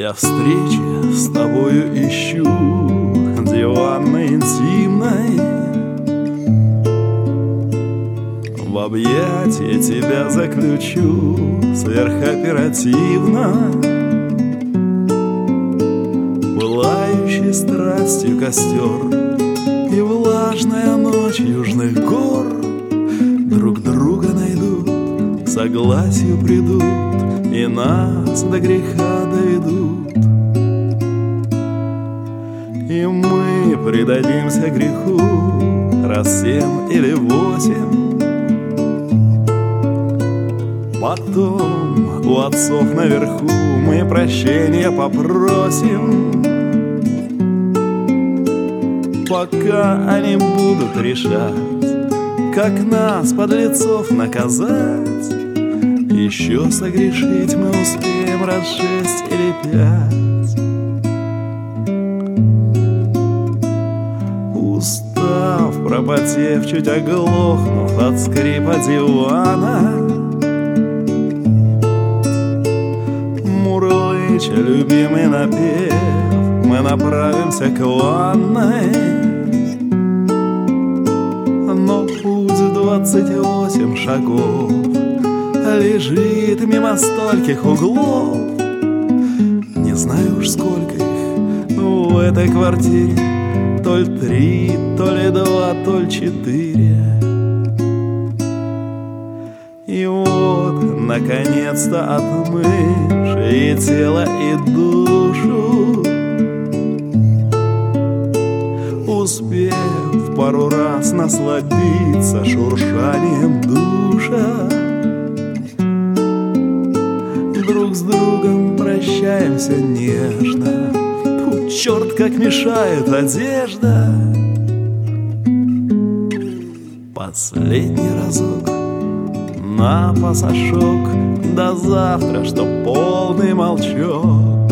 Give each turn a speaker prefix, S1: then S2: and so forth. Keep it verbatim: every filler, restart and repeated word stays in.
S1: Я встречи с тобою ищу, диванной, интимной. В объятия тебя заключу сверхоперативно, пылающий страстью костер и влажная ночь южных гор друг друга найдут, к согласию придут и нас до греха доведут. И мы предадимся греху раз семь или восемь. Потом у отцов наверху мы прощения попросим, пока они будут решать, как нас, подлецов, наказать. Еще согрешить мы успеем раз шесть или пять. Устав, пропотев, чуть оглохнув от скрипа дивана, мурлыча любимый напев, мы направимся к ванной. Но путь в двадцать восемь шагов лежит мимо стольких углов. Не знаю уж сколько их в этой квартире, то ли три, то ли два, то ли четыре. И вот, наконец-то, отмывши и тело, и душу, успев пару раз насладиться шуршанием душа, друг с другом прощаемся нежно. Фу, черт, как мешает одежда. Последний разок на пасашок, до завтра, что полный молчок.